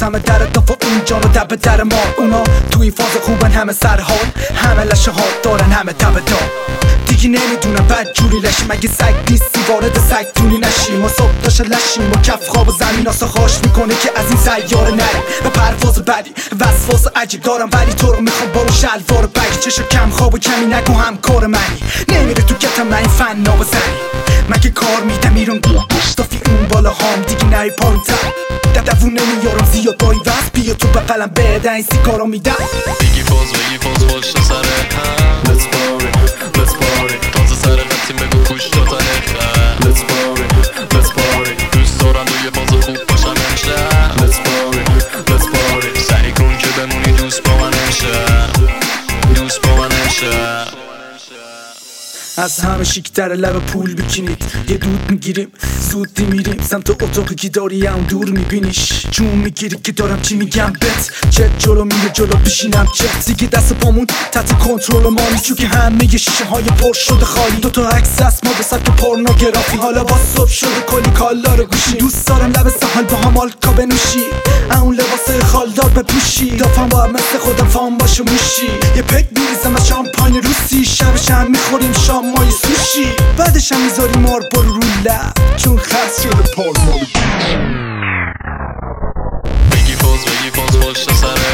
همه در دفع اونجا رو دب در ما. اونا توی فاز خوبن همه سرحال، همه لشه ها دارن همه تب دار. دیگه نمیدونم بد جوری لشی، مگه سگ نیستی وارد سگ تونی نشی. ما صبح داشت لشیم با کف خواب و زمین آسا خواش میکنه که از این سیاره نریم به پرواز بدی. وسواس عجیب دارم ولی تو رو میخوام با اون شلوار بگی. چشم کم خواب و کمی نگو همکار منی، نمیره تو کتم من این فن نابزنی. مگه کار میدم ایران دافی اون بالا هام دیگه نهی پایین تر. دوونه میارم زیاد با این وست، بیا تو به قلم بده این سیگارا میدم. بگی فاز پشت سر هم Let's party, let's party تازه سر قطیم بگو کوش تا تنخه Let's party, let's party دوست دارم دوی باز خوب باشم امشب Let's party, let's party سعی کن که بمونی دوست با من امشب دوست با من امشب. از همه شیکتر لب پول بکنید، یه دود میگیریم زودی میریم سمت اتاقی که داری اون دور میبینیش. جون میگیری که دارم چی میگم بت، چت جلو میره جلو بشینم چت. دیگه دست پامون تحت کنترل ما نیست چون که همه شیشه های پر شده خالی. دوتا عکس است ما به سبک پورنوگرافی، حالا با صبح شده کلی کالا رو گوشی. دوست دارم لب ساحل با هم آلکا بنوشی، اون لباس خالدار بپوشی. دافم با مثل خودم فام باشه موشی، یه پک میریزم از شامپاین روسی. شبش هم میخوریم شام مای سوشی، بعدش هم میذاریم ماربل رو لب چون خست شده پارمال. بگی فاز پشت سر